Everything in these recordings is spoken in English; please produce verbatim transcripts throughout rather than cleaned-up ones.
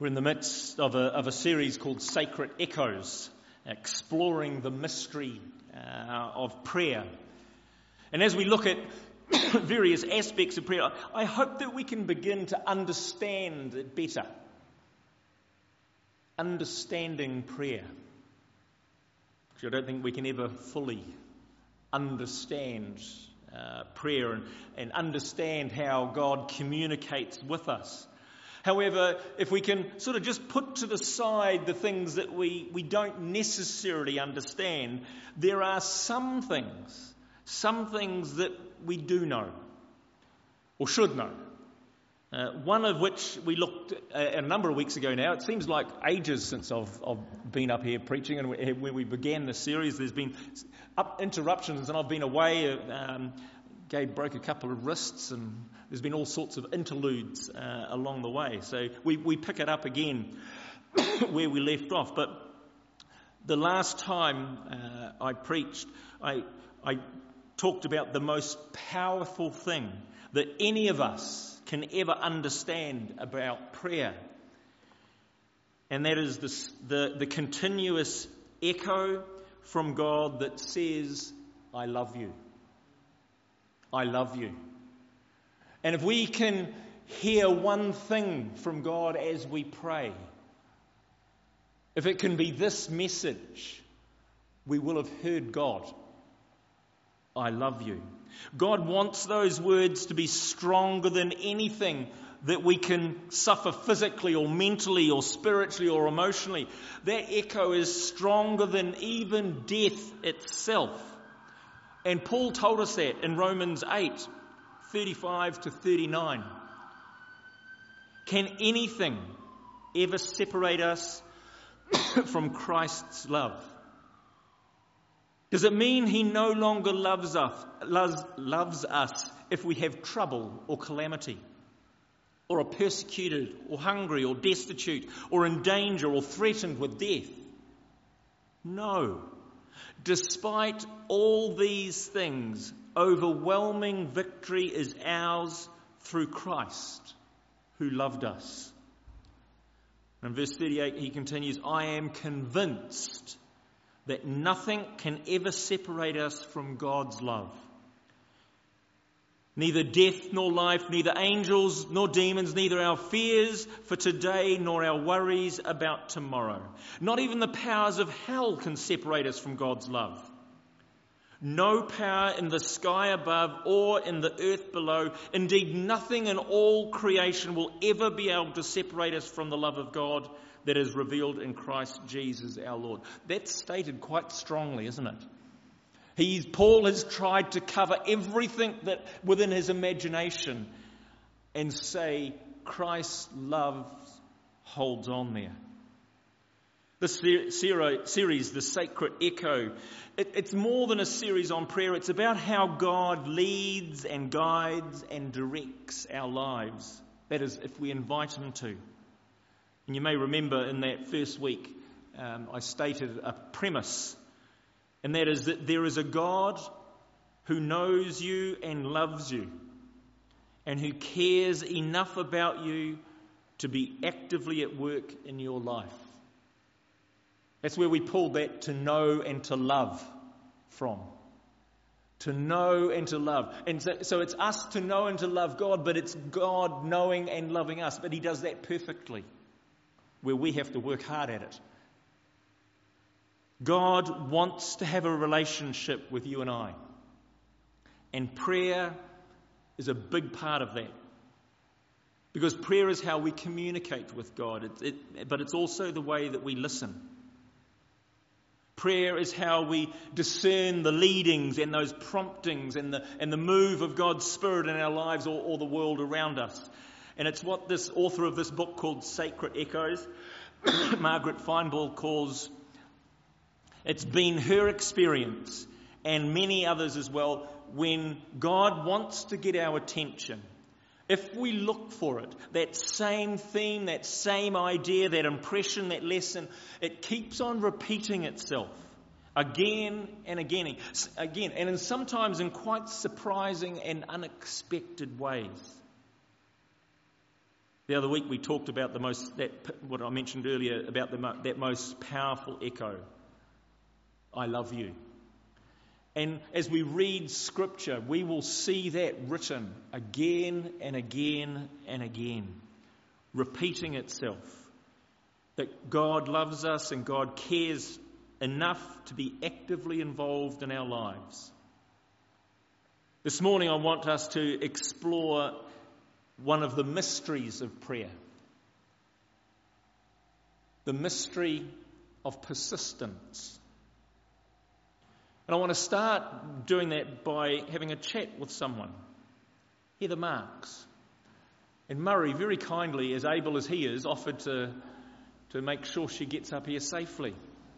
We're in the midst of a, of a series called Sacred Echoes, exploring the mystery uh, of prayer. And as we look at various aspects of prayer, I hope that we can begin to understand it better. Understanding prayer. Because I don't think we can ever fully understand uh, prayer and, and understand how God communicates with us. However, if we can sort of just put to the side the things that we, we don't necessarily understand, there are some things, some things that we do know, or should know. Uh, one of which we looked at a number of weeks ago now. It seems like ages since I've, I've been up here preaching, and we, when we began this series, there's been up interruptions, and I've been away. Um, Gabe broke a couple of wrists, and there's been all sorts of interludes uh, along the way. So we, we pick it up again where we left off. But the last time uh, I preached, I, I talked about the most powerful thing that any of us can ever understand about prayer. And that is this, the, the continuous echo from God that says, I love you. I love you. And if we can hear one thing from God as we pray, if it can be this message, we will have heard God. I love you. God wants those words to be stronger than anything that we can suffer physically or mentally or spiritually or emotionally. That echo is stronger than even death itself. And Paul told us that in Romans eight, thirty-five to thirty-nine. Can anything ever separate us from Christ's love? Does it mean he no longer loves us, loves, loves us if we have trouble or calamity, or are persecuted or hungry or destitute or in danger or threatened with death? No. Despite all these things, overwhelming victory is ours through Christ, who loved us. In verse thirty-eight, he continues, I am convinced that nothing can ever separate us from God's love. Neither death nor life, neither angels nor demons, neither our fears for today nor our worries about tomorrow. Not even the powers of hell can separate us from God's love. No power in the sky above or in the earth below, indeed nothing in all creation will ever be able to separate us from the love of God that is revealed in Christ Jesus our Lord. That's stated quite strongly, isn't it? He's, Paul has tried to cover everything that within his imagination and say Christ's love holds on there. This series, the Sacred Echo, it, it's more than a series on prayer. It's about how God leads and guides and directs our lives. That is, if we invite him to. And you may remember in that first week, um, I stated a premise. And that is that there is a God who knows you and loves you, and who cares enough about you to be actively at work in your life. That's where we pulled that to know and to love from. To know and to love. And so, so it's us to know and to love God, but it's God knowing and loving us. But he does that perfectly, where we have to work hard at it. God wants to have a relationship with you and I. And prayer is a big part of that. Because prayer is how we communicate with God. It, it, but it's also the way that we listen. Prayer is how we discern the leadings and those promptings and the, and the move of God's Spirit in our lives or, or the world around us. And it's what this author of this book called Sacred Echoes, Margaret Feinberg, calls. It's been her experience, and many others as well, when God wants to get our attention. If we look for it, that same theme, that same idea, that impression, that lesson, it keeps on repeating itself again and again, again, and in sometimes in quite surprising and unexpected ways. The other week we talked about the most, that what I mentioned earlier, about the, that most powerful echo. I love you. And as we read Scripture, we will see that written again and again and again, repeating itself. That God loves us and God cares enough to be actively involved in our lives. This morning I want us to explore one of the mysteries of prayer. The mystery of persistence. And I want to start doing that by having a chat with someone. Heather Marks. And Murray, very kindly, as able as he is, offered to, to make sure she gets up here safely.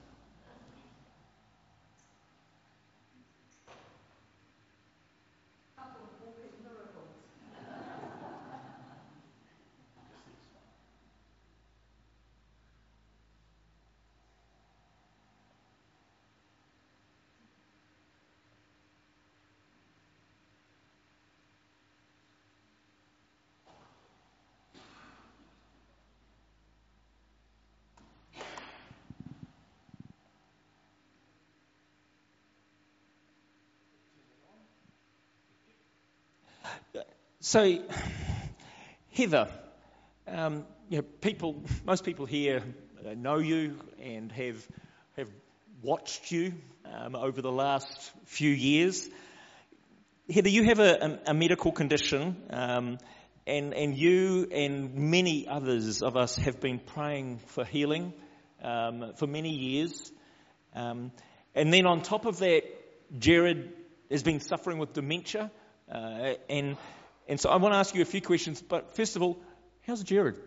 So, Heather, um, you know, people, most people here know you and have have watched you um, over the last few years. Heather, you have a, a, a medical condition, um, and and you and many others of us have been praying for healing um, for many years, um, and then on top of that, Jared has been suffering with dementia, uh, and. And so I want to ask you a few questions, but first of all, how's Jared?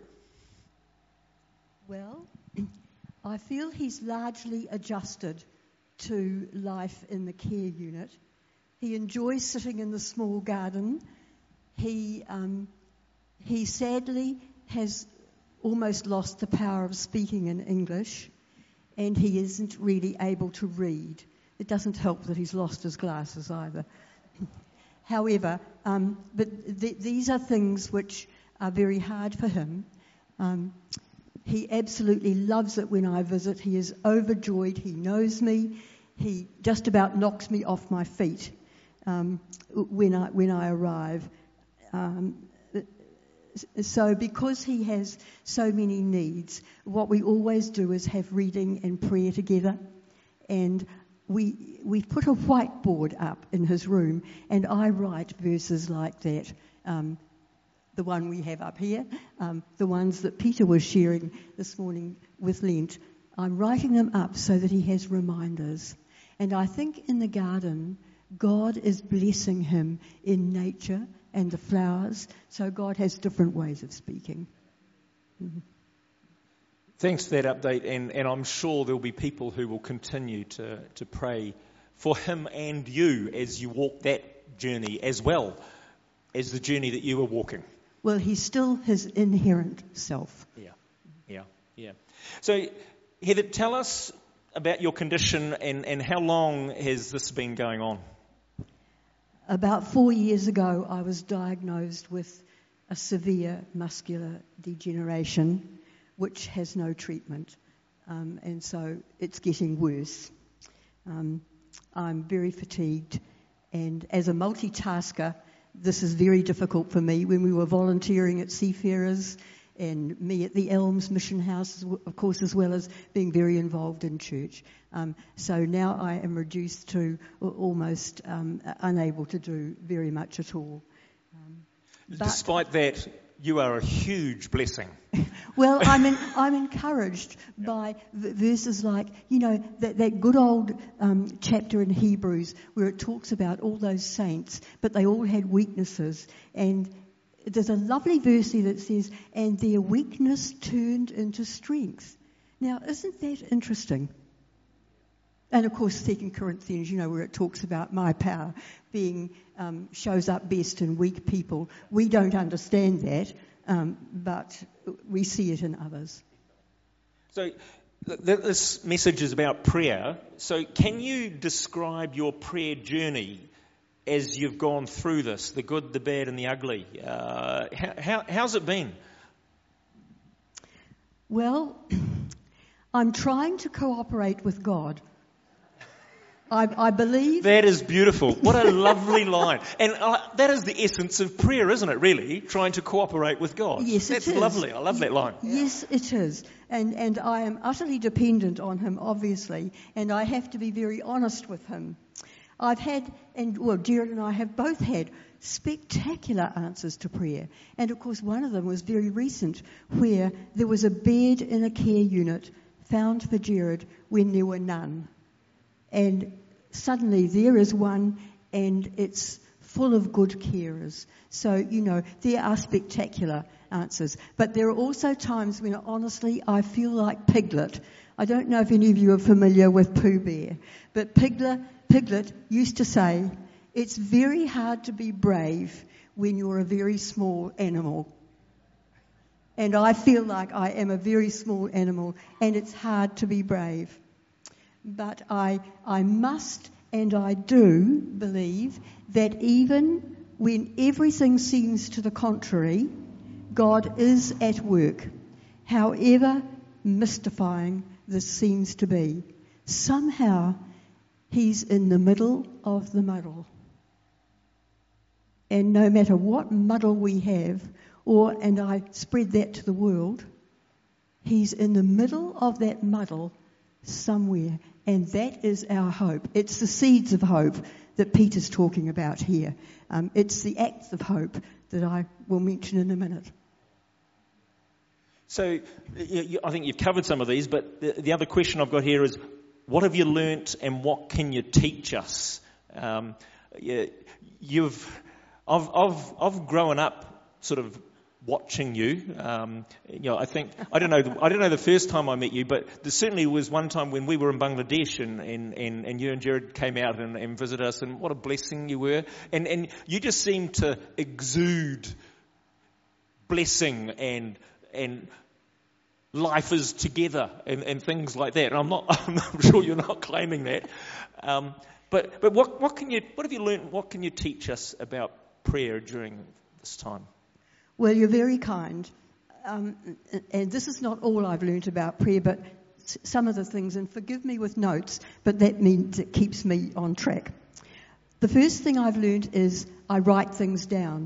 Well, I feel he's largely adjusted to life in the care unit. He enjoys sitting in the small garden. He, um, he sadly has almost lost the power of speaking in English, and he isn't really able to read. It doesn't help that he's lost his glasses either. However, um, but th- these are things which are very hard for him. Um, he absolutely loves it when I visit. He is overjoyed. He knows me. He just about knocks me off my feet um, when I when I arrive. Um, so because he has so many needs, what we always do is have reading and prayer together. And We we put a whiteboard up in his room, and I write verses like that. Um, the one we have up here, um, the ones that Peter was sharing this morning with Lent. I'm writing them up so that he has reminders. And I think in the garden, God is blessing him in nature and the flowers. So God has different ways of speaking. Mm-hmm. Thanks for that update, and, and I'm sure there'll be people who will continue to, to pray for him and you as you walk that journey as well as the journey that you were walking. Well, he's still his inherent self. Yeah, yeah, yeah. So, Heather, tell us about your condition and, and how long has this been going on? About four years ago, I was diagnosed with a severe muscular degeneration, which has no treatment, um, and so it's getting worse. Um, I'm very fatigued, and as a multitasker, this is very difficult for me. When we were volunteering at Seafarers, and me at the Elms Mission House, of course, as well as being very involved in church. Um, so now I am reduced to almost um, unable to do very much at all. Um, Despite that, you are a huge blessing. Well, I'm in, I'm encouraged yep. by v- verses like, you know, that, that good old um, chapter in Hebrews where it talks about all those saints, but they all had weaknesses. And there's a lovely verse there that says, and their weakness turned into strength. Now, isn't that interesting? And of course, Second Corinthians, you know, where it talks about my power being um, shows up best in weak people. We don't understand that, um, but we see it in others. So th- this message is about prayer. So can you describe your prayer journey as you've gone through this, the good, the bad, and the ugly? Uh, how, how, how's it been? Well, I'm trying to cooperate with God. I, I believe... That is beautiful. What a lovely line. And uh, that is the essence of prayer, isn't it, really? Trying to cooperate with God. Yes, it That's is. lovely. I love that line. Yes, it is. And, and I am utterly dependent on him, obviously, and I have to be very honest with him. I've had, and well, Jared and I have both had spectacular answers to prayer. And of course, one of them was very recent, where there was a bed in a care unit found for Jared when there were none. And suddenly there is one, and it's full of good carers. So, you know, there are spectacular answers. But there are also times when, honestly, I feel like Piglet. I don't know if any of you are familiar with Pooh Bear, but Piglet, Piglet used to say, it's very hard to be brave when you're a very small animal. And I feel like I am a very small animal, and it's hard to be brave. But I, I must and I do believe that even when everything seems to the contrary, God is at work, however mystifying this seems to be. Somehow, he's in the middle of the muddle. And no matter what muddle we have, or, and I spread that to the world, he's in the middle of that muddle somewhere. And that is our hope. It's the seeds of hope that Peter's talking about here. Um, it's the acts of hope that I will mention in a minute. So you, you, I think you've covered some of these, but the, the other question I've got here is, what have you learnt and what can you teach us? Um, you, you've, I've, I've, I've grown up sort of watching you. Um, you know, I think, I don't know, I don't know the first time I met you, but there certainly was one time when we were in Bangladesh and, and, and, and you and Jared came out and, and visited us, and what a blessing you were. And, and you just seemed to exude blessing and, and life is together and, and things like that. And I'm not, I'm not sure you're not claiming that. Um, but, but what, what can you, what have you learned, what can you teach us about prayer during this time? Well, you're very kind. Um, and this is not all I've learnt about prayer, but some of the things, and forgive me with notes, but that means it keeps me on track. The first thing I've learnt is I write things down.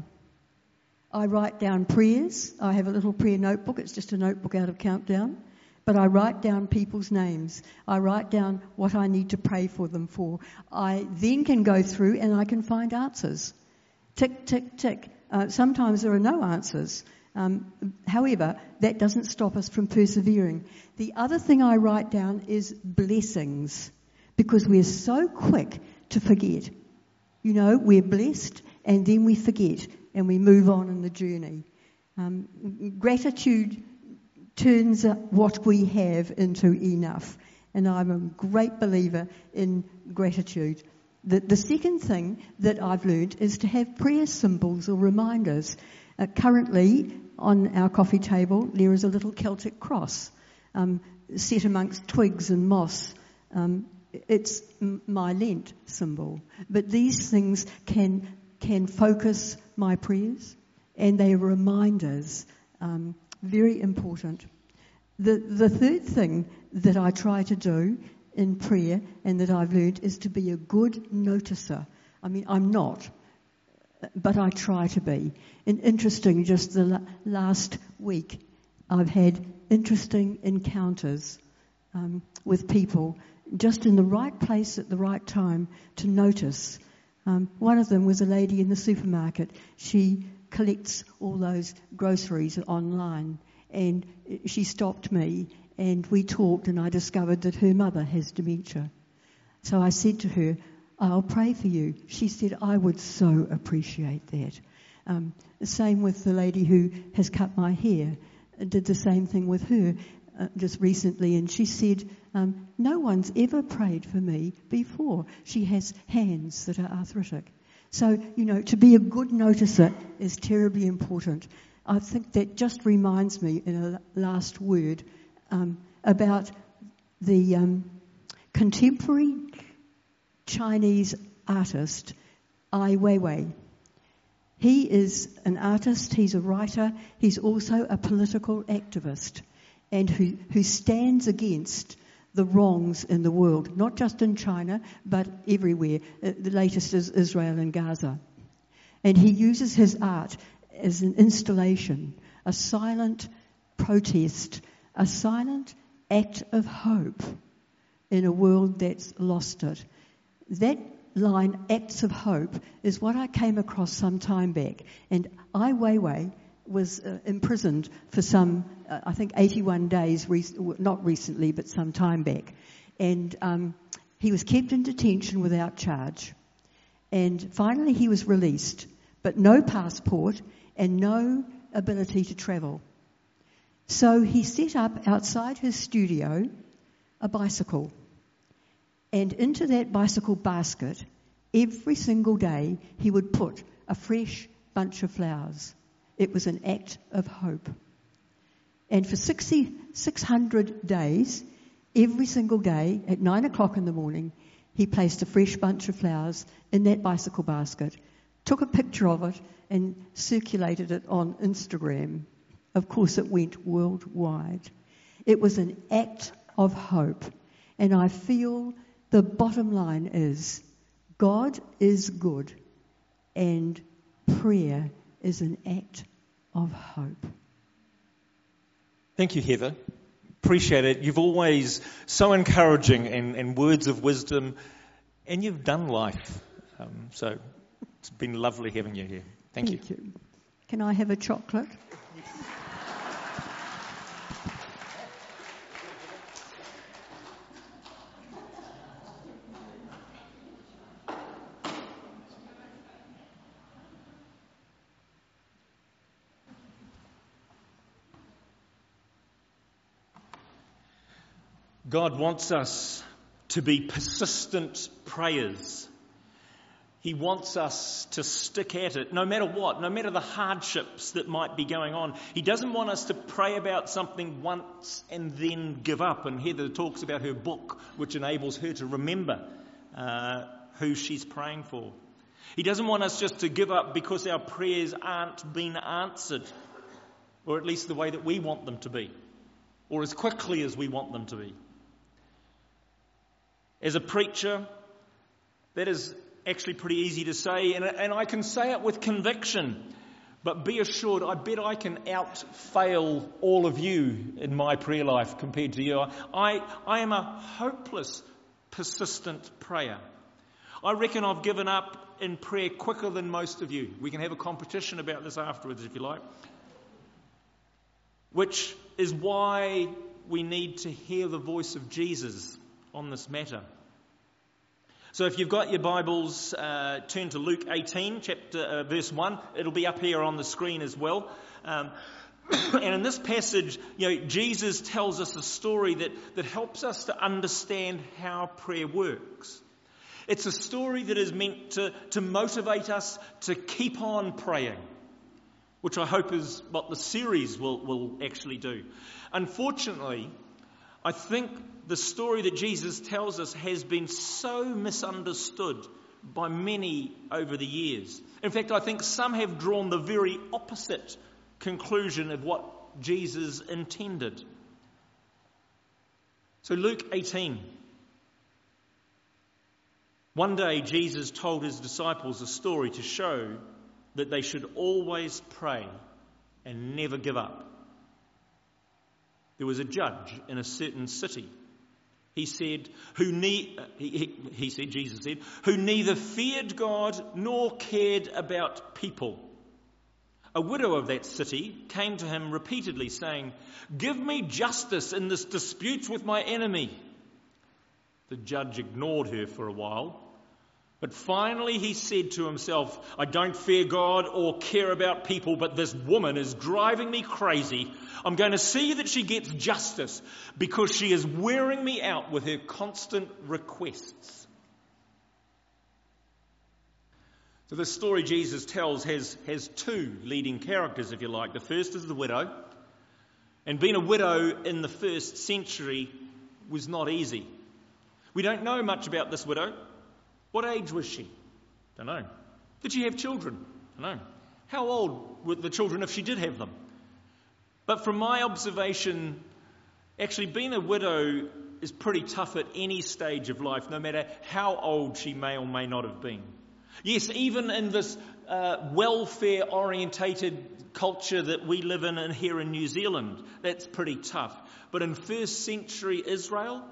I write down prayers. I have a little prayer notebook. It's just a notebook out of Countdown. But I write down people's names. I write down what I need to pray for them for. I then can go through and I can find answers. Tick, tick, tick. Uh, sometimes there are no answers. Um, however, that doesn't stop us from persevering. The other thing I write down is blessings, because we're so quick to forget. You know, we're blessed and then we forget and we move on in the journey. Um, gratitude turns what we have into enough. And I'm a great believer in gratitude. The, the second thing that I've learned is to have prayer symbols or reminders. Uh, currently, on our coffee table, there is a little Celtic cross um, set amongst twigs and moss. Um, it's m- my Lent symbol. But these things can can focus my prayers, and they are reminders. Um, very important. The the third thing that I try to do in prayer and that I've learned is to be a good noticer. I mean, I'm not, but I try to be. And interesting, just the la- last week, I've had interesting encounters um, with people just in the right place at the right time to notice. Um, one of them was a lady in the supermarket. She collects all those groceries online, and she stopped me and we talked, and I discovered that her mother has dementia. So I said to her, I'll pray for you. She said, I would so appreciate that. Um, the same with the lady who has cut my hair. I did the same thing with her uh, just recently, and she said, um, no one's ever prayed for me before. She has hands that are arthritic. So, you know, to be a good noticer is terribly important. I think that just reminds me, in a last word, um, about the um, contemporary Chinese artist Ai Weiwei. He is an artist, he's a writer, he's also a political activist. and who, who stands against the wrongs in the world, not just in China, but everywhere. Uh, the latest is Israel and Gaza. And he uses his art as an installation, a silent protest, a silent act of hope in a world that's lost it. That line, acts of hope, is what I came across some time back. And Ai Weiwei was uh, imprisoned for some, uh, I think, eighty-one days, re- not recently, but some time back. And um, he was kept in detention without charge. And finally he was released, but no passport and no ability to travel. So he set up outside his studio a bicycle. And into that bicycle basket, every single day, he would put a fresh bunch of flowers. It was an act of hope. And for sixty, six hundred days, every single day at nine o'clock in the morning, he placed a fresh bunch of flowers in that bicycle basket, took a picture of it, and circulated it on Instagram. Of course, it went worldwide. It was an act of hope. And I feel the bottom line is God is good, and prayer is an act of hope. Thank you, Heather. Appreciate it. You've always so encouraging and, and words of wisdom, and you've done life. Um, so it's been lovely having you here. Thank, Thank you. you. Can I have a chocolate? God wants us to be persistent prayers. He wants us to stick at it, no matter what, no matter the hardships that might be going on. He doesn't want us to pray about something once and then give up. And Heather talks about her book, which enables her to remember uh, who she's praying for. He doesn't want us just to give up because our prayers aren't being answered, or at least the way that we want them to be, or as quickly as we want them to be. As a preacher, that is actually pretty easy to say, and, and I can say it with conviction, but be assured, I bet I can out-fail all of you in my prayer life compared to you. I, I am a hopeless, persistent prayer. I reckon I've given up in prayer quicker than most of you. We can have a competition about this afterwards if you like. Which is why we need to hear the voice of Jesus on this matter. So if you've got your Bibles, uh, turn to Luke eighteen, chapter uh, verse one. It'll be up here on the screen as well. Um, and in this passage, you know, Jesus tells us a story that, that helps us to understand how prayer works. It's a story that is meant to, to motivate us to keep on praying, which I hope is what the series will, will actually do. Unfortunately, I think the story that Jesus tells us has been so misunderstood by many over the years. In fact, I think some have drawn the very opposite conclusion of what Jesus intended. So Luke eighteen. One day Jesus told his disciples a story to show that they should always pray and never give up. There was a judge in a certain city. He said, who ne- he, he, he said, Jesus said, who neither feared God nor cared about people. A widow of that city came to him repeatedly saying, "Give me justice in this dispute with my enemy." The judge ignored her for a while, but finally he said to himself, "I don't fear God or care about people, but this woman is driving me crazy. I'm going to see that she gets justice because she is wearing me out with her constant requests." So the story Jesus tells has, has two leading characters, if you like. The first is the widow. And being a widow in the first century was not easy. We don't know much about this widow. What age was she? Don't know. Did she have children? Don't know. How old were the children if she did have them? But from my observation, Actually, being a widow is pretty tough at any stage of life, no matter how old she may or may not have been. Yes, even in this uh, welfare-orientated culture that we live in here in New Zealand, that's pretty tough. But in first century Israel,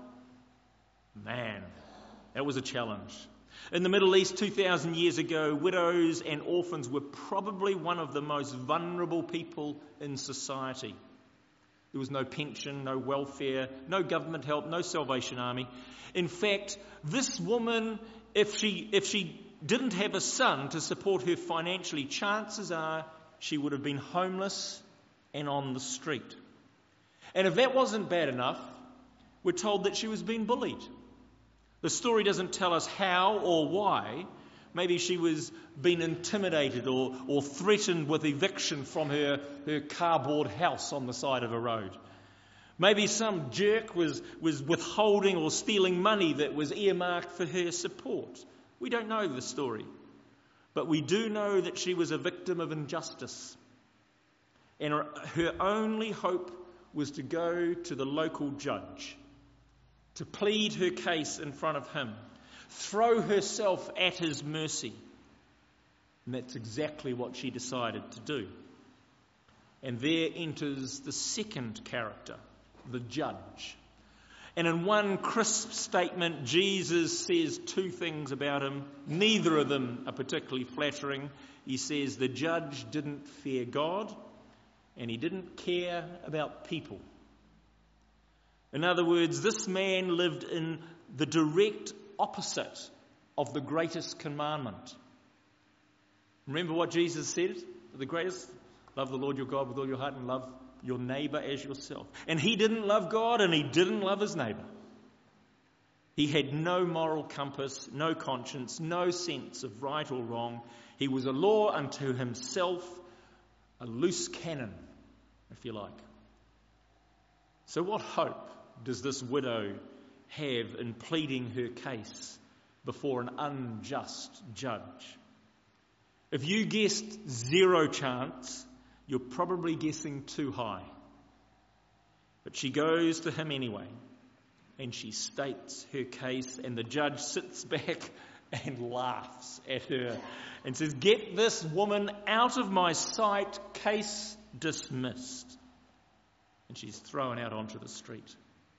man, that was a challenge. In the Middle East two thousand years ago, widows and orphans were probably one of the most vulnerable people in society. There was no pension, no welfare, no government help, no Salvation Army. In fact, this woman, if she if she didn't have a son to support her financially, chances are she would have been homeless and on the street. And if that wasn't bad enough, we're told that she was being bullied. The story doesn't tell us how or why. Maybe she was being intimidated or, or threatened with eviction from her, her cardboard house on the side of a road. Maybe some jerk was, was withholding or stealing money that was earmarked for her support. We don't know the story. But we do know that she was a victim of injustice. And her, her only hope was to go to the local judge, to plead her case in front of him, throw herself at his mercy. And that's exactly what she decided to do. And there enters the second character, the judge. And in one crisp statement, Jesus says two things about him. Neither of them are particularly flattering. He says the judge didn't fear God and he didn't care about people. In other words, this man lived in the direct opposite of the greatest commandment. Remember what Jesus said? The greatest, love the Lord your God with all your heart and love your neighbour as yourself. And he didn't love God and he didn't love his neighbour. He had no moral compass, no conscience, no sense of right or wrong. He was a law unto himself, a loose cannon, if you like. So what hope does this widow have in pleading her case before an unjust judge? If you guessed zero chance, you're probably guessing too high. But she goes to him anyway, and she states her case, and the judge sits back and laughs at her and says, "Get this woman out of my sight, case dismissed." And she's thrown out onto the street.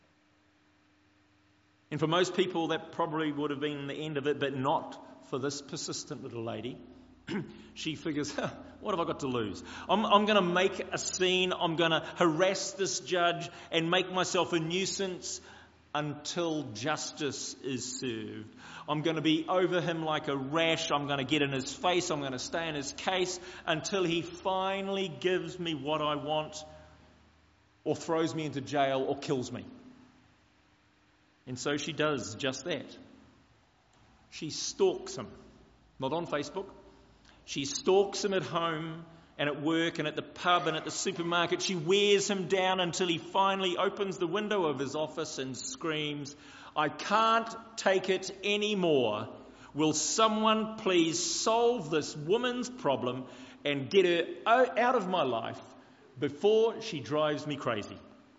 And for most people, that probably would have been the end of it, but not for this persistent little lady. She figures, huh, what have I got to lose? I'm, I'm going to make a scene. I'm going to harass this judge and make myself a nuisance until justice is served. I'm going to be over him like a rash. I'm going to get in his face. I'm going to stay in his case until he finally gives me what I want, or throws me into jail, or kills me. And so she does just that. She stalks him. Not on Facebook. She stalks him at home and at work and at the pub and at the supermarket. She wears him down until he finally opens the window of his office and screams, "I can't take it anymore. Will someone please solve this woman's problem and get her out of my life before she drives me crazy?"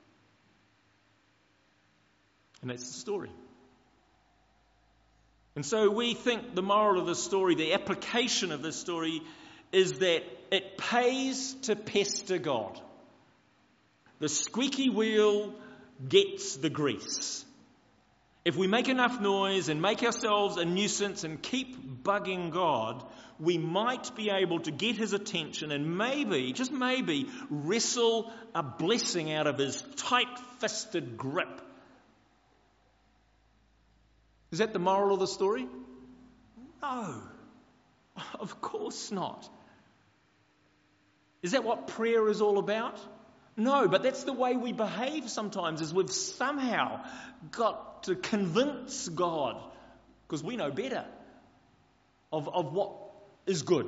And that's the story. And so we think the moral of the story, the application of this story, is that it pays to pester God. The squeaky wheel gets the grease. If we make enough noise and make ourselves a nuisance and keep bugging God, we might be able to get his attention and maybe, just maybe, wrestle a blessing out of his tight-fisted grip. Is that the moral of the story? No, of course not. Is that what prayer is all about? No, but that's the way we behave sometimes, is we've somehow got to convince God, because we know better, of, of what is good.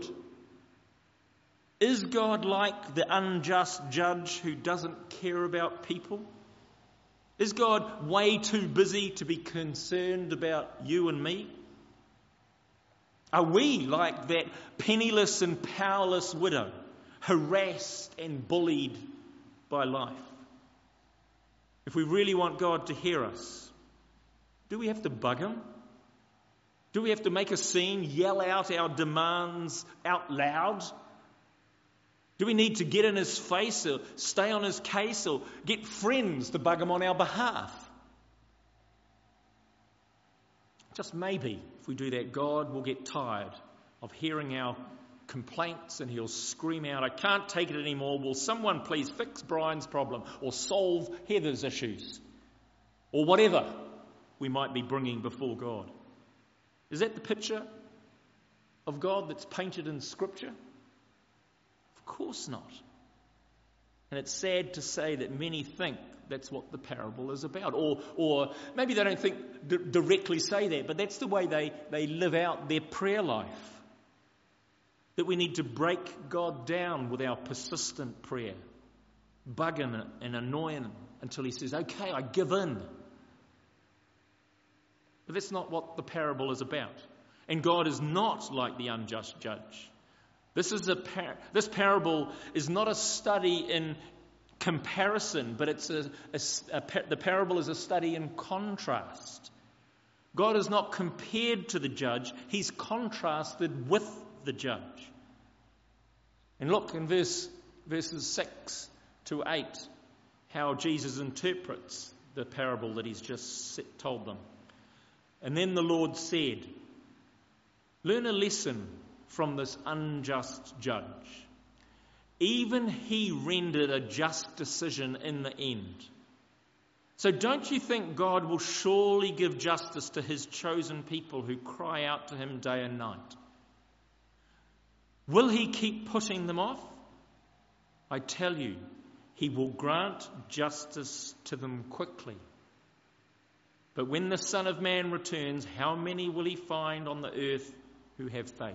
Is God like the unjust judge who doesn't care about people? Is God way too busy to be concerned about you and me? Are we like that penniless and powerless widow, harassed and bullied by life? if we really want God to hear us, do we have to bug him? Do we have to make a scene, yell out our demands out loud? Do we need to get in his face or stay on his case or get friends to bug him on our behalf? Just maybe, if we do that, God will get tired of hearing our complaints and he'll scream out, I can't take it anymore. Will someone please fix Brian's problem or solve Heather's issues? Or whatever we might be bringing before God. Is that the picture of God that's painted in Scripture? Of course not. And it's sad to say that many think that's what the parable is about. Or or maybe they don't think d- directly say that, but that's the way they, they live out their prayer life. That we need to break God down with our persistent prayer. Bug him and annoy him until he says, okay, I give in. But that's not what the parable is about. And God is not like the unjust judge. This is a par- this parable is not a study in comparison, but it's a, a, a the parable is a study in contrast. God is not compared to the judge, he's contrasted with the judge. And look in verse verses six to eight how Jesus interprets the parable that he's just told them. And then the Lord said, learn a lesson from this unjust judge. Even he rendered a just decision in the end. So don't you think God will surely give justice to his chosen people who cry out to him day and night? Will he keep putting them off? I tell you, he will grant justice to them quickly. But when the Son of Man returns, how many will he find on the earth who have faith?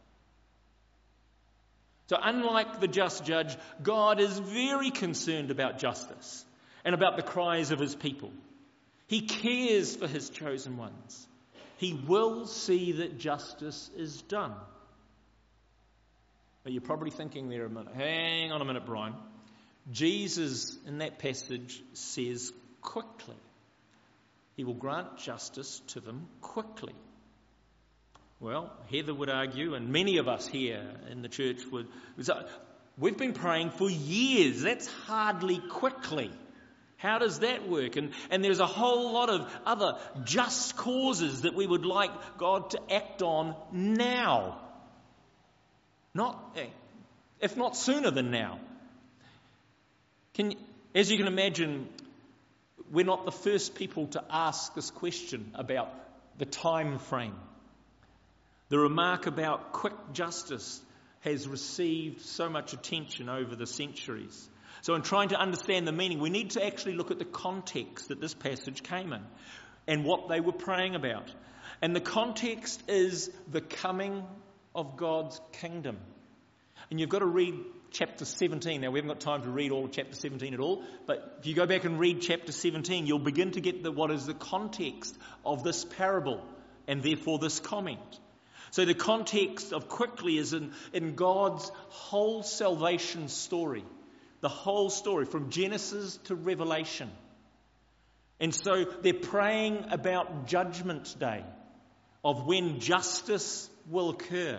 So unlike the just judge, God is very concerned about justice and about the cries of his people. He cares for his chosen ones. He will see that justice is done. But you're probably thinking there a minute, hang on a minute, Brian. Jesus in that passage says quickly. He will grant justice to them quickly. Well, Heather would argue, and many of us here in the church would, we've been praying for years. That's hardly quickly. How does that work? And, and there's a whole lot of other just causes that we would like God to act on now. Not, if not sooner than now. Can, as you can imagine, we're not the first people to ask this question about the time frame. The remark about quick justice has received so much attention over the centuries. So in trying to understand the meaning, we need to actually look at the context that this passage came in and what they were praying about. And the context is the coming of God's kingdom. And you've got to read chapter seventeen. Now, we haven't got time to read all of chapter seventeen at all, but if you go back and read chapter seventeen, you'll begin to get the, what is the context of this parable and therefore this comment. So the context of quickly is in, in God's whole salvation story. The whole story from Genesis to Revelation. And so they're praying about Judgment Day, of when justice will occur.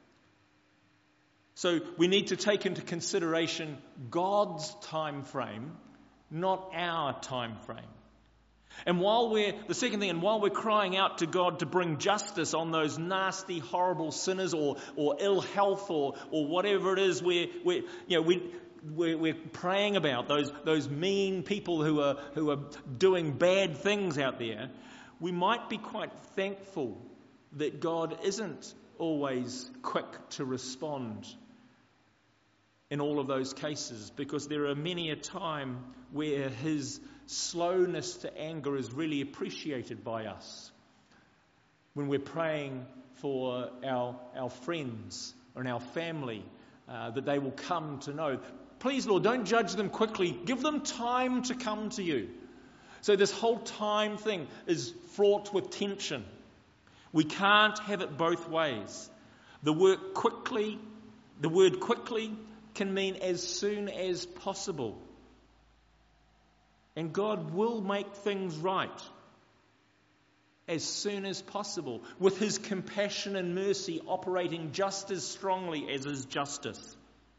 So we need to take into consideration God's time frame, not our time frame. And while we're, the second thing, and while we're crying out to God to bring justice on those nasty, horrible sinners or, or ill health or, or whatever it is we're, we're, you know, we, we're, we're praying about, those, those mean people who are, who are doing bad things out there, we might be quite thankful that God isn't always quick to respond in all of those cases, because there are many a time where his slowness to anger is really appreciated by us. When we're praying for our, our friends or our family, uh, that they will come to know. Please, Lord, don't judge them quickly. Give them time to come to you. So this whole time thing is fraught with tension. We can't have it both ways. The word quickly, the word quickly can mean as soon as possible. And God will make things right as soon as possible, with his compassion and mercy operating just as strongly as his justice.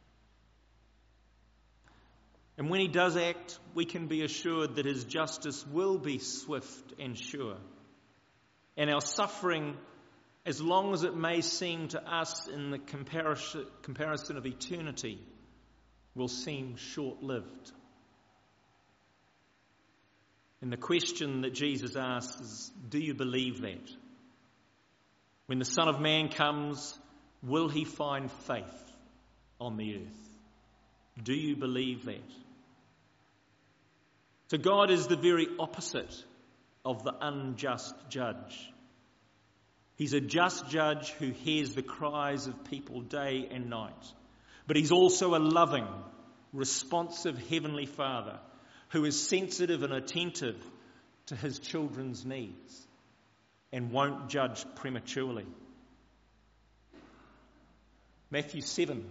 And when he does act, we can be assured that his justice will be swift and sure. And our suffering, as long as it may seem to us in the comparison, comparison of eternity, will seem short-lived. And the question that Jesus asks is, do you believe that? When the Son of Man comes, will he find faith on the earth? Do you believe that? So God is the very opposite of the unjust judge. He's a just judge who hears the cries of people day and night. But he's also a loving, responsive Heavenly Father who is sensitive and attentive to his children's needs and won't judge prematurely. Matthew seven.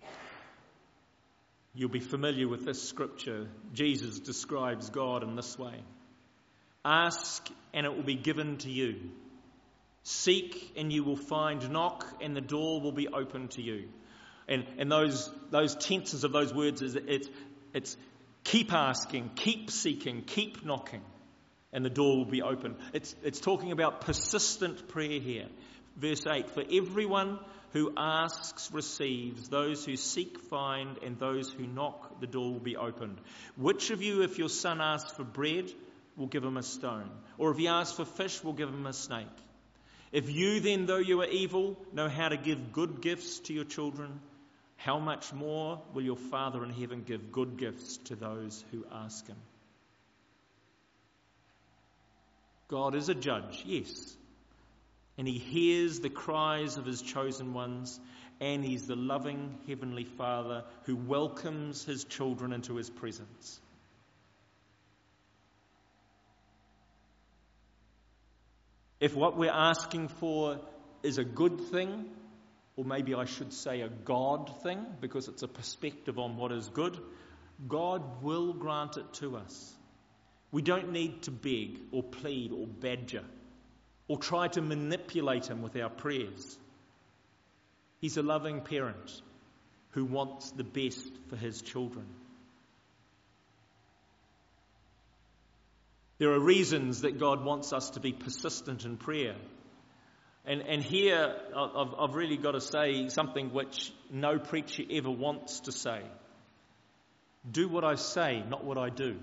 You'll be familiar with this scripture. Jesus describes God in this way. Ask and it will be given to you. Seek and you will find. Knock and the door will be open to you. And, and those, those tenses of those words, is it's, it's keep asking, keep seeking, keep knocking, and the door will be open. It's, it's talking about persistent prayer here. Verse eight, for everyone who asks receives, those who seek find, and those who knock the door will be opened. Which of you, if your son asks for bread, will give him a stone? Or if he asks for fish, will give him a snake? If you then, though you are evil, know how to give good gifts to your children, how much more will your Father in heaven give good gifts to those who ask him? God is a judge, yes. And he hears the cries of his chosen ones, and he's the loving Heavenly Father who welcomes his children into his presence. If what we're asking for is a good thing, or maybe I should say a God thing, because it's a perspective on what is good, God will grant it to us. We don't need to beg or plead or badger or try to manipulate him with our prayers. He's a loving parent who wants the best for his children. There are reasons that God wants us to be persistent in prayer. And, and here I've, I've really got to say something which no preacher ever wants to say. Do what I say, not what I do.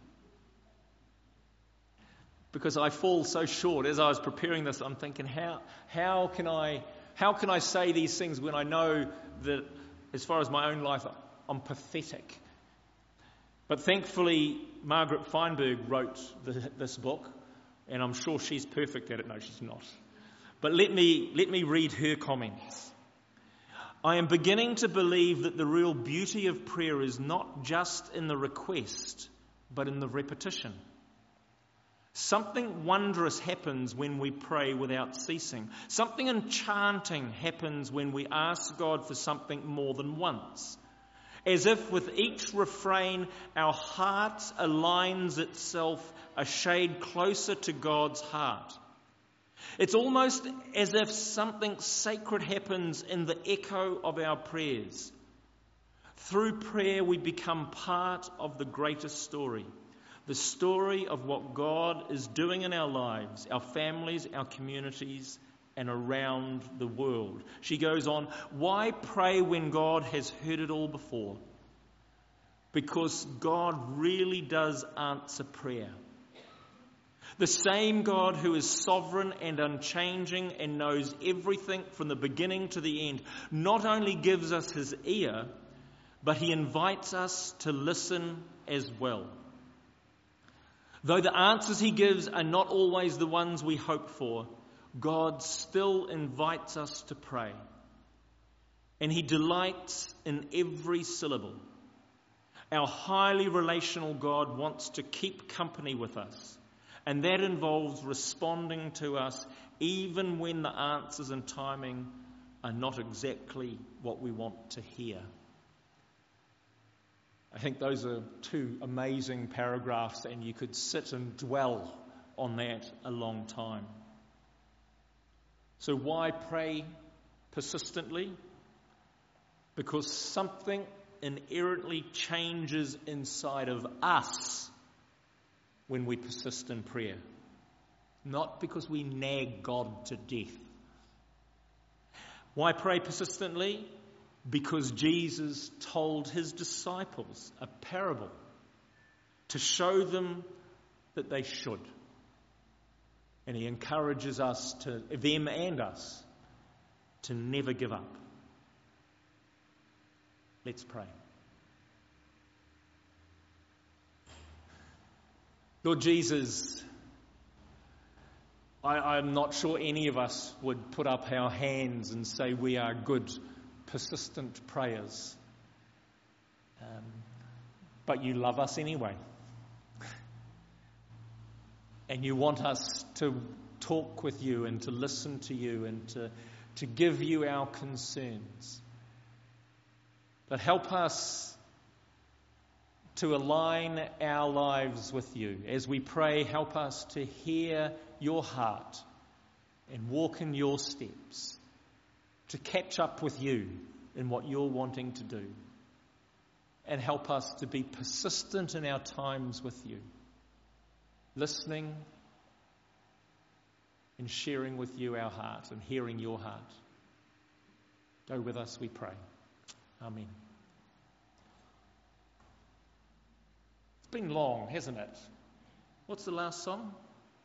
Because I fall so short. As I was preparing this, I'm thinking, how how can I how can I say these things when I know that, as far as my own life, I'm pathetic? But thankfully, Margaret Feinberg wrote the, this book, and I'm sure she's perfect at it. No, she's not. But let me let me read her comments. I am beginning to believe that the real beauty of prayer is not just in the request, but in the repetition. Something wondrous happens when we pray without ceasing. Something enchanting happens when we ask God for something more than once. As if with each refrain, our heart aligns itself a shade closer to God's heart. It's almost as if something sacred happens in the echo of our prayers. Through prayer, we become part of the greater story. The story of what God is doing in our lives, our families, our communities, and around the world. She goes on, why pray when God has heard it all before? Because God really does answer prayer. The same God who is sovereign and unchanging and knows everything from the beginning to the end, not only gives us his ear, but he invites us to listen as well. Though the answers he gives are not always the ones we hope for, God still invites us to pray. And he delights in every syllable. Our highly relational God wants to keep company with us. And that involves responding to us even when the answers and timing are not exactly what we want to hear. I think those are two amazing paragraphs, and you could sit and dwell on that a long time. So why pray persistently? Because something inherently changes inside of us when we persist in prayer. Not because we nag God to death. Why pray persistently? Because Jesus told his disciples a parable to show them that they should. And he encourages us, to them and us, to never give up. Let's pray. Lord Jesus, I, I'm not sure any of us would put up our hands and say we are good, persistent prayers. Um, but you love us anyway. And you want us to talk with you and to listen to you and to, to give you our concerns. But help us to align our lives with you. As we pray, help us to hear your heart and walk in your steps, to catch up with you in what you're wanting to do. And help us to be persistent in our times with you, listening and sharing with you our heart and hearing your heart. Go with us, we pray. Amen. It's been long, hasn't it? What's the last song?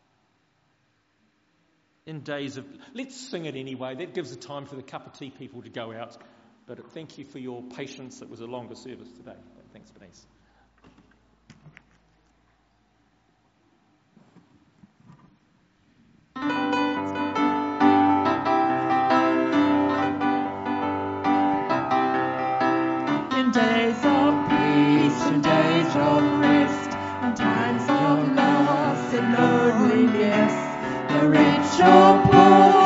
In Days of... Let's sing it anyway. That gives the time for the cup of tea people to go out. But thank you for your patience. It was a longer service today. Thanks, Bernice. In days of peace, in days of rest, in times of loss and loneliness, the rich or poor,